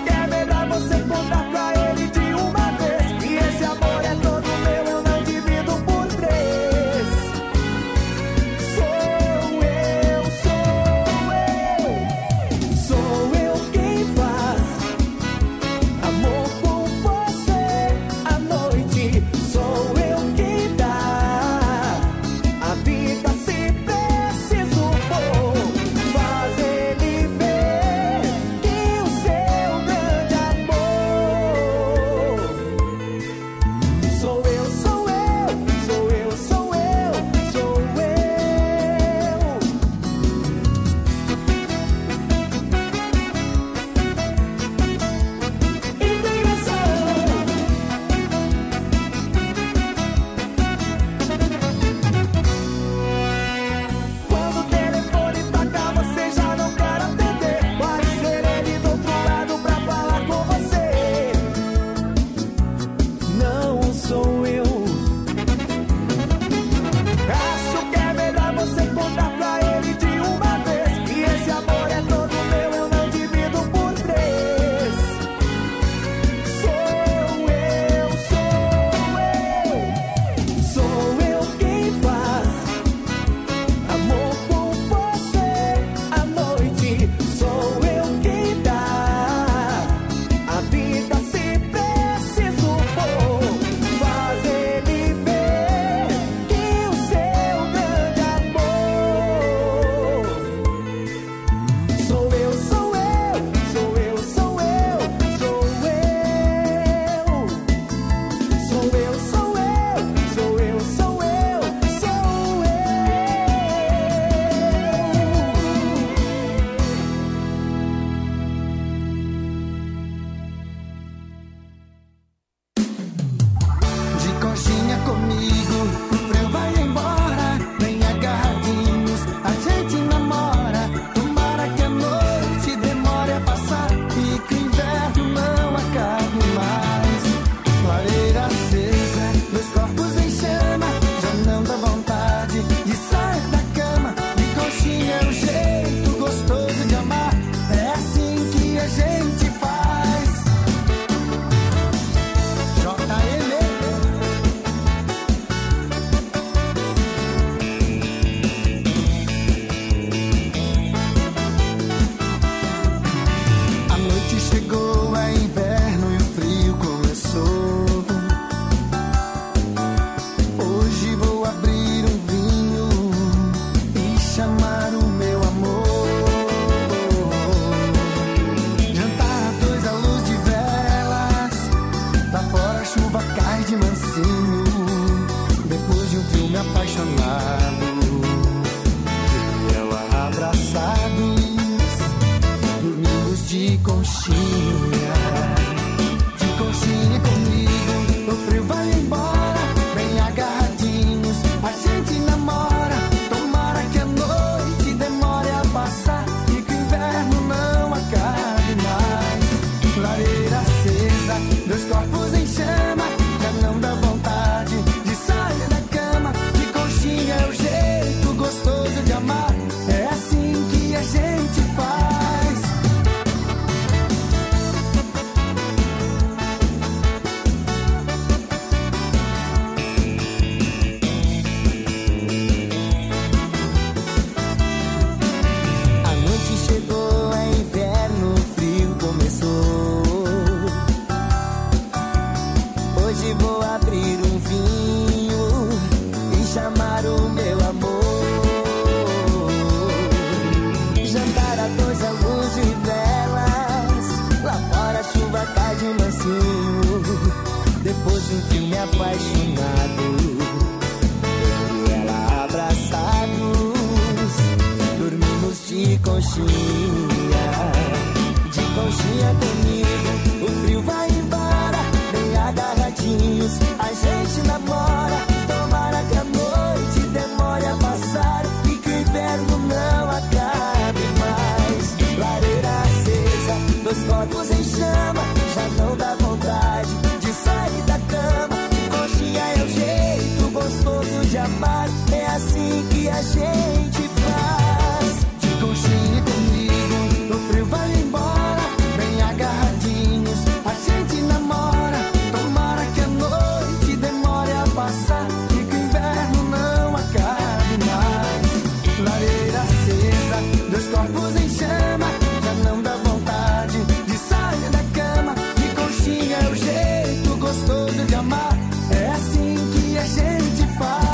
Speaker 9: apaixonado, eu e ela abraçados, dormimos de conchinha, de conchinha comigo. O frio vai embora, bem agarradinhos, a gente namora. Tomara que a noite demore a passar e que o inverno não acabe mais. Lareira acesa, dois corpos em chama, já não dá vontade de sair da cama. De conchinha é o jeito gostoso de amar, é assim que a gente faz. De conchinha comigo, o frio vai embora, bem agarradinhos, a gente namora. Tomara que a noite demore a passar e que o inverno não acabe mais. Lareira acesa, dois corpos em chama, já não dá vontade de sair da cama. De conchinha é o jeito gostoso de amar, é assim que a gente faz.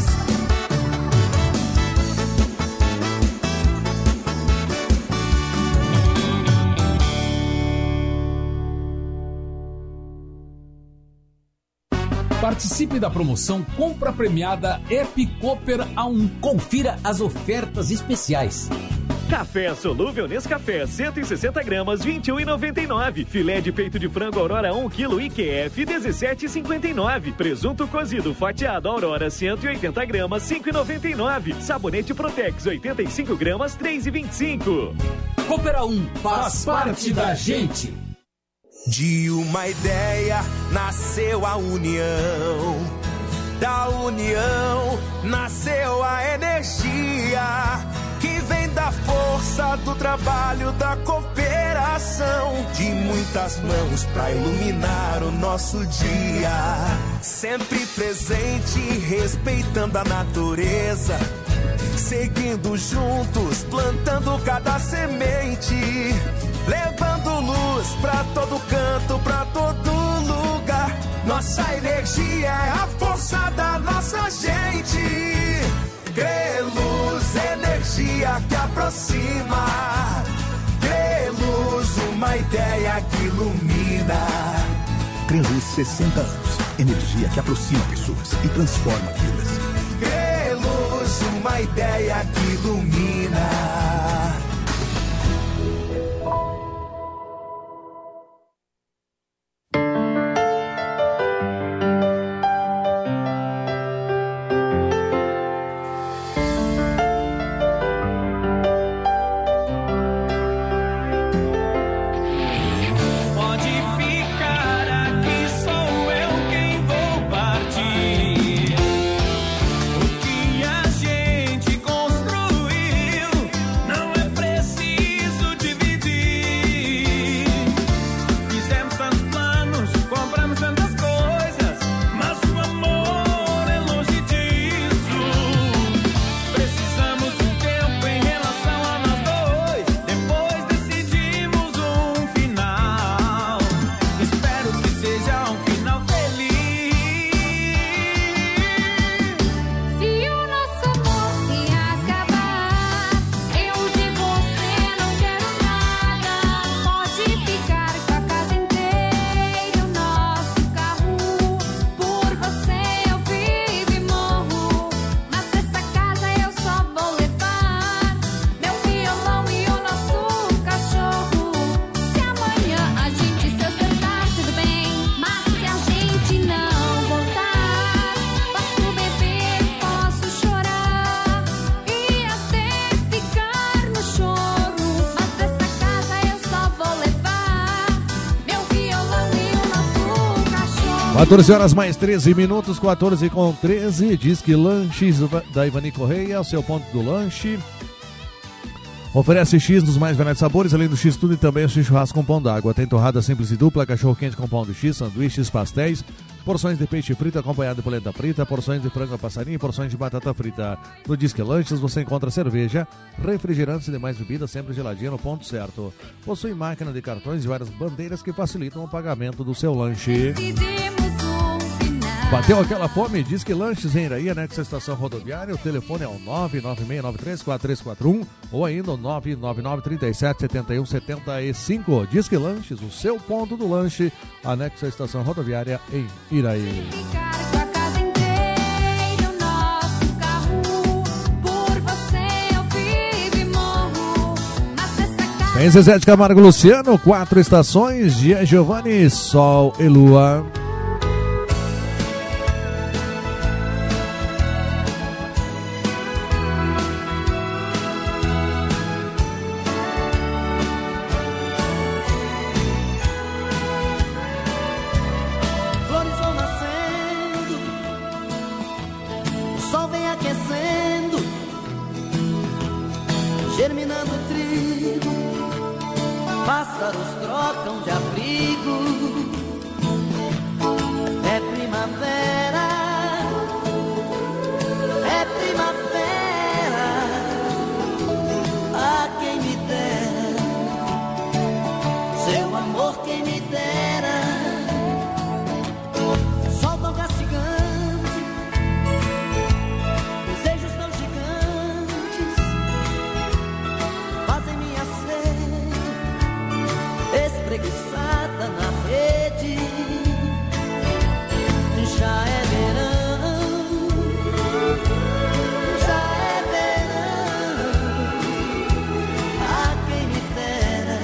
Speaker 3: Participe da promoção Compra Premiada App Cooper A um. Confira as ofertas especiais.
Speaker 22: Café solúvel Nescafé, cento e sessenta gramas, vinte e um reais e noventa e nove centavos. Filé de peito de frango Aurora um quilo I Q F, dezessete reais e cinquenta e nove centavos. Presunto cozido fatiado Aurora cento e oitenta gramas, cinco reais e noventa e nove centavos. Sabonete Protex oitenta e cinco gramas, três reais e vinte e cinco centavos.
Speaker 3: Cooper A um, faz parte da gente.
Speaker 9: De uma ideia nasceu a união, da união nasceu a energia, que vem da força do trabalho, da cooperação, de muitas mãos pra iluminar o nosso dia. Sempre presente, respeitando a natureza, seguindo juntos, plantando cada semente, levando luz pra todo canto, pra todo lugar. Nossa energia é a força da nossa gente. Creluz, energia que aproxima. Creluz, uma ideia que ilumina.
Speaker 10: Creluz, sessenta anos. Energia que aproxima pessoas e transforma vidas.
Speaker 9: Creluz, uma ideia que ilumina.
Speaker 13: quatorze horas mais treze minutos, quatorze com treze. Diz que Lanches da Ivani Correia, o seu ponto do lanche. Oferece X dos mais variados sabores, além do X tudo e também o X churrasco com pão d'água. Tem torrada simples e dupla, cachorro quente com pão de X, sanduíches, pastéis, porções de peixe frito acompanhado de polenta frita, porções de frango a passarinho e porções de batata frita. No Disque Lanches você encontra cerveja, refrigerantes e demais bebidas sempre geladinha no ponto certo. Possui máquina de cartões e várias bandeiras que facilitam o pagamento do seu lanche. Bateu aquela fome? Diz que Lanches em Iraí, anexo à estação rodoviária. O telefone é o nove nove seis nove três quatro três quatro um ou ainda o nove nove nove três sete sete um sete cinco. Diz que Lanches, o seu ponto do lanche, anexo à estação rodoviária em Iraí. Em Zezé de Camargo e Luciano, quatro estações, Gian Giovanni, Sol e Lua.
Speaker 9: Flores vão nascendo, o sol vem aquecendo, germinando o trigo, pássaros trocam de abrigo. É primavera, é primavera, ah, quem me dera, seu amor quem me dera. Sol tão castigante, desejos tão gigantes, fazem minha sede espreguiçada na rede. Já é verão, já é verão, a quem me dera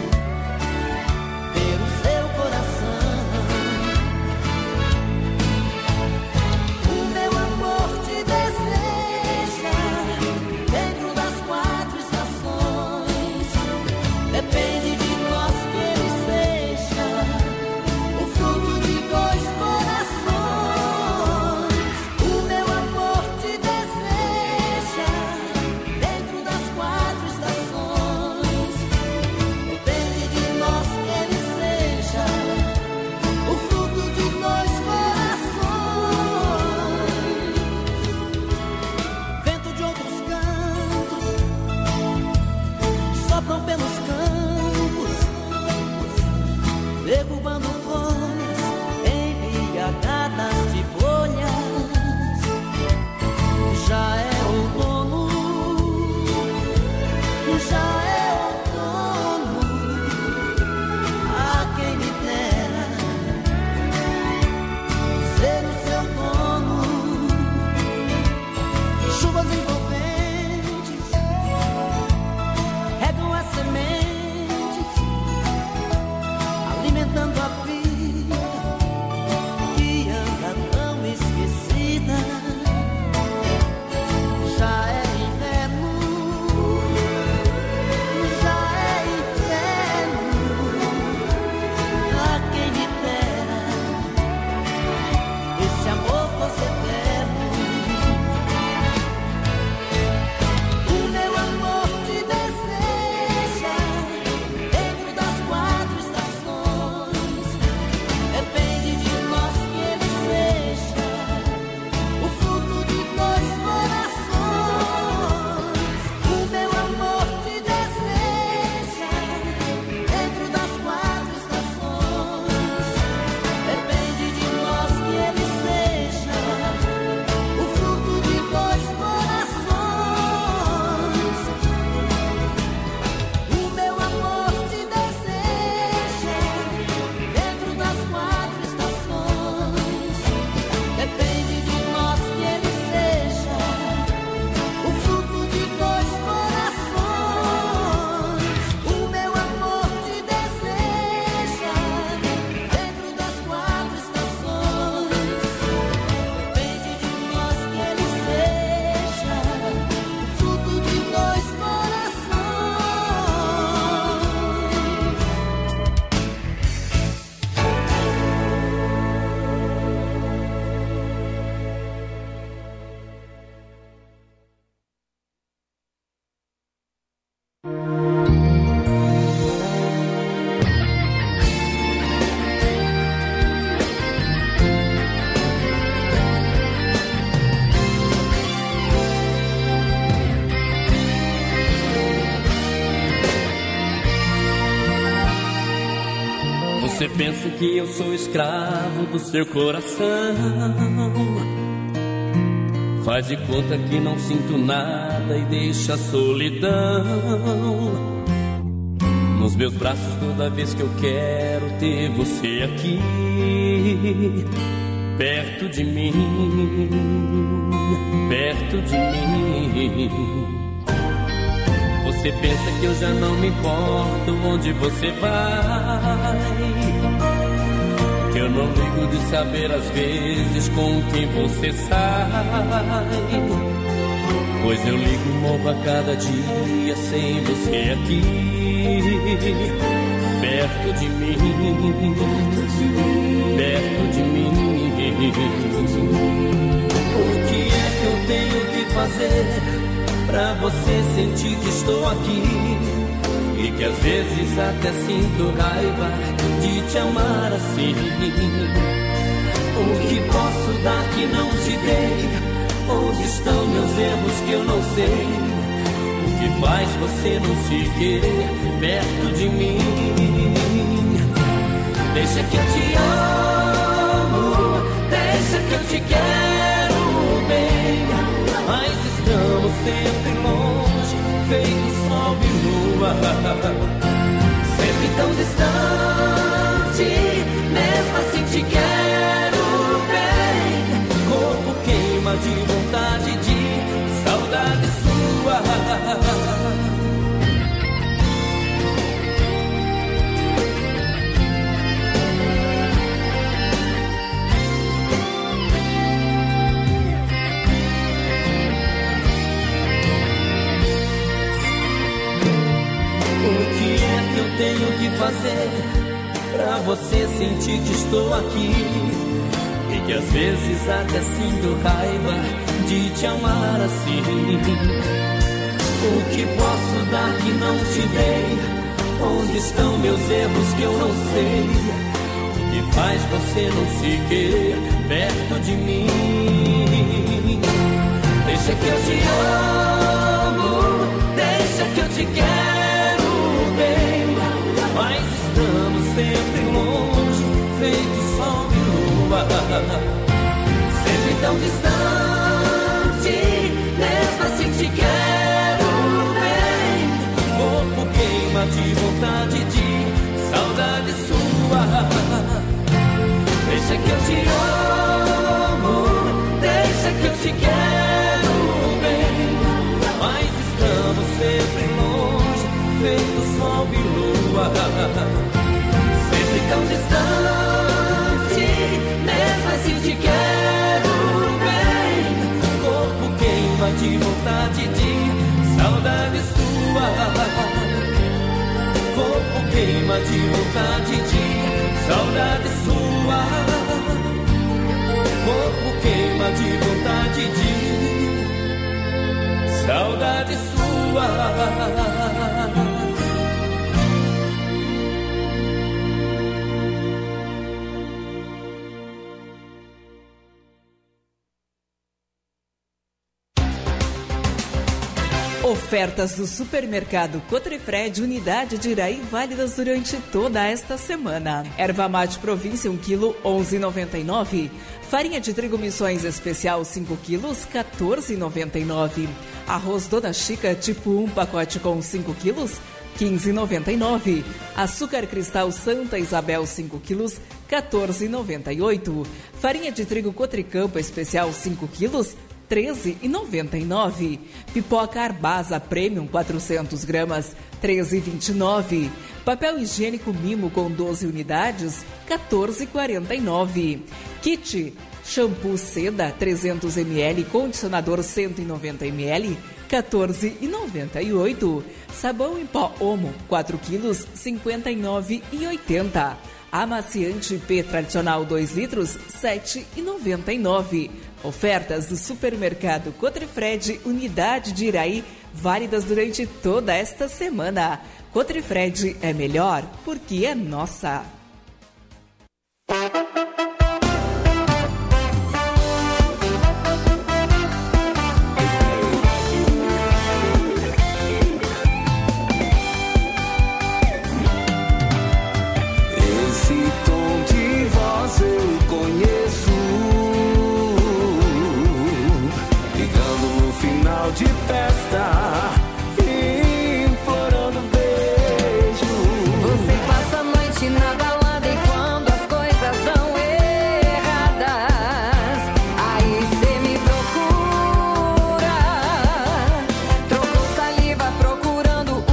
Speaker 9: ter o seu coração. O meu amor te deseja dentro das quatro estações. Depende de nós que ele seja o fruto de dois corações. O meu amor te deseja dentro das quatro estações. Depende de nós que ele seja o fruto de dois corações. Vento de outros cantos sopram pelos campos, derrubando folhas embriagadas de bolhas. Já é outono, já é outono, a quem me dera ser o seu dono. Chuvas envolventes regam as sementes, alimentando a vida que anda tão esquecida. Já é inverno, já é inverno, a quem me dera esse amor fosse eterno. O meu amor te deseja dentro das quatro estações. Depende de nós que ele seja o fruto de dois corações. O meu amor te deseja dentro das quatro estações. Depende de nós que ele seja o fruto de dois corações. O meu amor te deseja dentro das quatro estações. Depende de nós que ele seja o fruto de dois corações. O meu amor te deseja dentro das quatro estações. Depende de nós que ele seja o fruto de dois
Speaker 2: Você pensa que eu sou escravo do seu coração? Faz de conta que não sinto nada e deixa a solidão nos meus braços toda vez que eu quero ter você aqui perto de mim, perto de mim. Você Você pensa que eu já não me importo onde você vai, que eu não ligo de saber às vezes com quem você sai. Pois eu ligo, morro a cada dia sem você aqui, perto de mim, perto de mim. O que é que eu tenho que fazer pra você sentir que estou aqui? E que às vezes até sinto raiva de te amar assim. O que posso dar que não te dei? Onde estão meus erros que eu não sei? O que faz você não se querer perto de mim? Deixa que eu te amo, deixa que eu te quero bem, mas estamos sempre longe, feito sol e lua, sempre tão distante, mesmo assim te quero bem. Corpo queima de vontade, de saudade sua. O que é que eu tenho que fazer pra você sentir que estou aqui? E que às vezes até sinto raiva de te amar assim. O que posso dar que não te dei? Onde estão meus erros que eu não sei? O que faz você não se querer perto de mim? Deixa que eu te amo, deixa que eu te quero bem, mas estamos sempre longe, feito sol e lua, sempre tão distante, mesmo assim te quero bem. Corpo queima de vontade, de saudade sua. Deixa que eu te amo, deixa que eu te quero bem, mas estamos sempre longe, feito sol e lua, sempre tão distante, mesmo assim te quero bem. Corpo queima de vontade, de saudade sua. Corpo queima de vontade, de saudade sua. Corpo queima de vontade, de saudade sua.
Speaker 4: Ofertas do Supermercado Cotrifred, unidade de Iraí, válidas durante toda esta semana. Erva mate província um quilo, onze reais e noventa e nove centavos. Farinha de trigo missões especial cinco quilos, quatorze reais e noventa e nove centavos. Arroz Dona Chica tipo um, pacote com cinco quilos, quinze reais e noventa e nove centavos. Açúcar cristal Santa Isabel cinco quilos, quatorze reais e noventa e oito centavos. Farinha de trigo Cotricampo especial cinco quilos, treze reais e noventa e nove centavos. Pipoca Arbasa Premium quatrocentos gramas, treze reais e vinte e nove centavos. Papel higiênico Mimo com doze unidades, quatorze reais e quarenta e nove centavos. Kit shampoo Seda trezentos mililitros, condicionador cento e noventa mililitros, quatorze reais e noventa e oito centavos. Sabão em pó Omo quatro quilos, cinquenta e nove reais e oitenta centavos. Amaciante P tradicional dois litros, sete reais e noventa e nove centavos. Ofertas do Supermercado Cotrifred, unidade de Iraí, válidas durante toda esta semana. Cotrifred é melhor porque é nossa.
Speaker 14: De festa, implorando beijo.
Speaker 7: Você passa a noite na balada e quando as coisas dão erradas, aí cê me procura. Trocou saliva procurando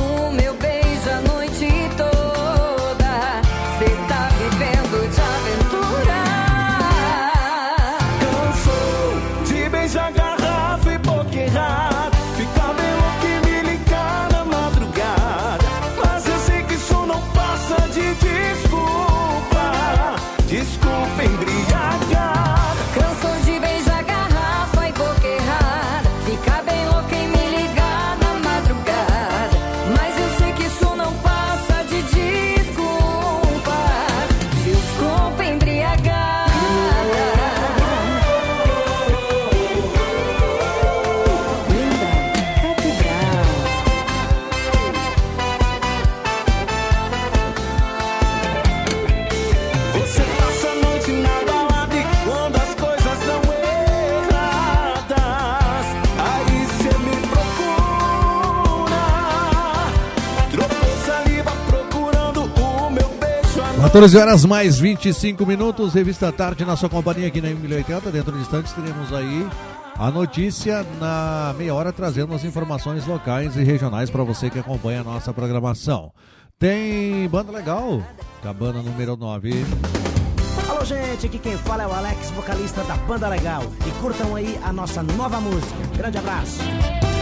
Speaker 13: quatorze horas mais vinte e cinco minutos, Revista Tarde na sua companhia aqui na M mil e oitenta. Dentro de instantes teremos aí a notícia na meia hora, trazendo as informações locais e regionais para você que acompanha a nossa programação. Tem banda legal, Cabana número nove.
Speaker 8: Alô, gente, aqui quem fala é o Alex, vocalista da Banda Legal. E curtam aí a nossa nova música. Grande abraço.